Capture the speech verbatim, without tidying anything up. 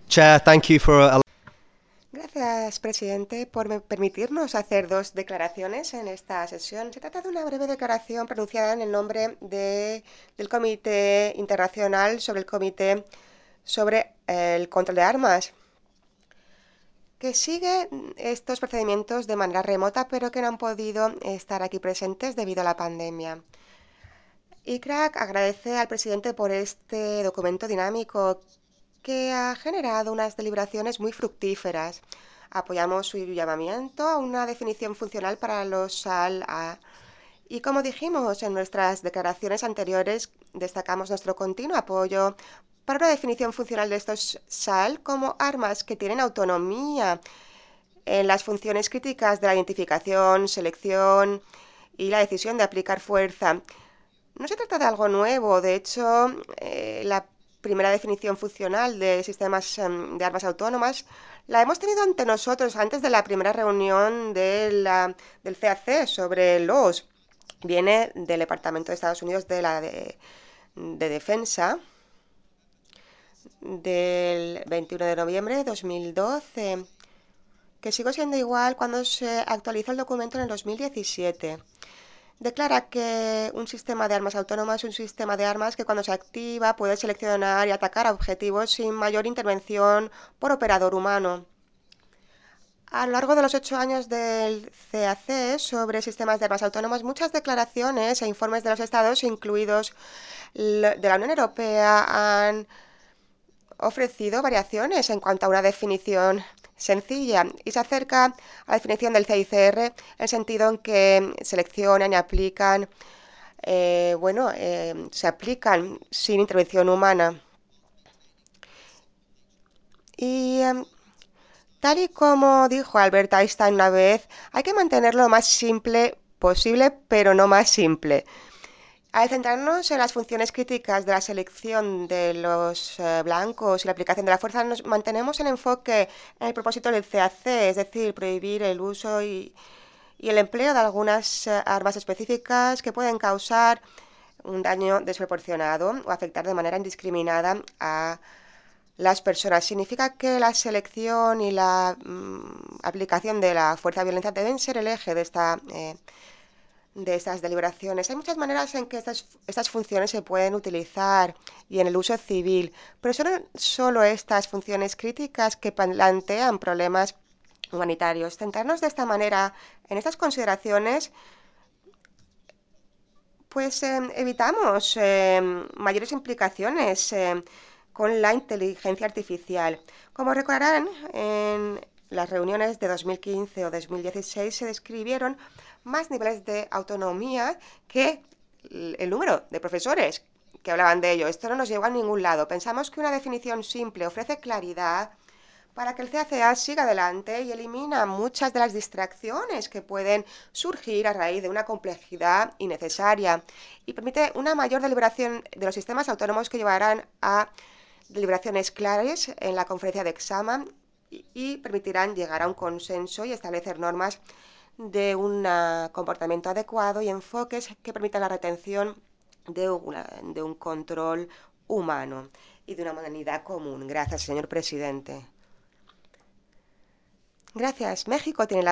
Chair, thank you for a Gracias, presidente, por me- permitirnos hacer dos declaraciones en esta sesión. Se trata de una breve declaración pronunciada en el nombre de- del Comité Internacional sobre el Comité sobre el Control de Armas, que sigue estos procedimientos de manera remota, pero que no han podido estar aquí presentes debido a la pandemia. I C R A C agradece al presidente por este documento dinámico que ha generado unas deliberaciones muy fructíferas. Apoyamos su llamamiento a una definición funcional para los S A L A y, como dijimos en nuestras declaraciones anteriores, destacamos nuestro continuo apoyo para una definición funcional de estos S A L como armas que tienen autonomía en las funciones críticas de la identificación, selección y la decisión de aplicar fuerza. No se trata de algo nuevo, de hecho, eh, la primera definición funcional de sistemas eh, de armas autónomas la hemos tenido ante nosotros antes de la primera reunión de la, del C A C sobre los. Viene del Departamento de Estados Unidos de la de, de Defensa del veintiuno de noviembre de dos mil doce, que sigo siendo igual cuando se actualizó el documento en el dos mil diecisiete. Declara que un sistema de armas autónomas es un sistema de armas que cuando se activa puede seleccionar y atacar a objetivos sin mayor intervención por operador humano. A lo largo de los ocho años del C A C sobre sistemas de armas autónomas, muchas declaraciones e informes de los estados, incluidos de la Unión Europea, han ofrecido variaciones en cuanto a una definición sencilla y se acerca a la definición del C I C R en el sentido en que seleccionan y aplican, eh, bueno, eh, se aplican sin intervención humana. Y eh, tal y como dijo Albert Einstein una vez, hay que mantenerlo lo más simple posible, pero no más simple. Al centrarnos en las funciones críticas de la selección de los eh, blancos y la aplicación de la fuerza, nos mantenemos el enfoque en el propósito del C A C, es decir, prohibir el uso y, y el empleo de algunas eh, armas específicas que pueden causar un daño desproporcionado o afectar de manera indiscriminada a las personas. Significa que la selección y la mm, aplicación de la fuerza violenta deben ser el eje de esta eh, de estas deliberaciones. Hay muchas maneras en que estas, estas funciones se pueden utilizar y en el uso civil, pero son solo estas funciones críticas que plantean problemas humanitarios. Centrarnos de esta manera en estas consideraciones, pues eh, evitamos eh, mayores implicaciones eh, con la inteligencia artificial. Como recordarán, en las reuniones de dos mil quince o dos mil dieciséis se describieron más niveles de autonomía que el número de profesores que hablaban de ello. Esto no nos lleva a ningún lado. Pensamos que una definición simple ofrece claridad para que el C A C A siga adelante y elimina muchas de las distracciones que pueden surgir a raíz de una complejidad innecesaria y permite una mayor deliberación de los sistemas autónomos que llevarán a deliberaciones claras en la conferencia de examen y, y permitirán llegar a un consenso y establecer normas de un uh, comportamiento adecuado y enfoques que permitan la retención de, una, de un control humano y de una modernidad común. Gracias, señor presidente. Gracias. México tiene la